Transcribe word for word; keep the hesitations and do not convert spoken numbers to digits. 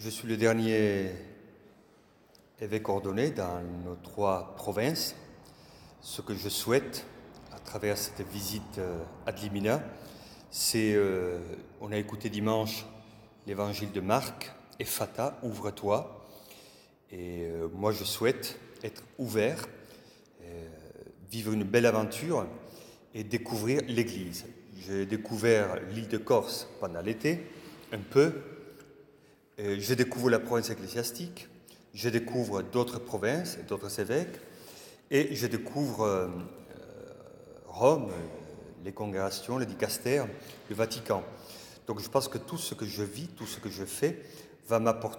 Je suis le dernier évêque ordonné dans nos trois provinces. Ce que je souhaite à travers cette visite ad limina, c'est, euh, on a écouté dimanche l'évangile de Marc, Ephata, ouvre-toi. Et euh, moi je souhaite être ouvert, euh, vivre une belle aventure et découvrir l'Église. J'ai découvert l'île de Corse pendant l'été, un peu. Euh, je découvre la province ecclésiastique, je découvre d'autres provinces, d'autres évêques, et je découvre euh, Rome, les congrégations, les dicastères, le Vatican. Donc je pense que tout ce que je vis, tout ce que je fais, va m'apporter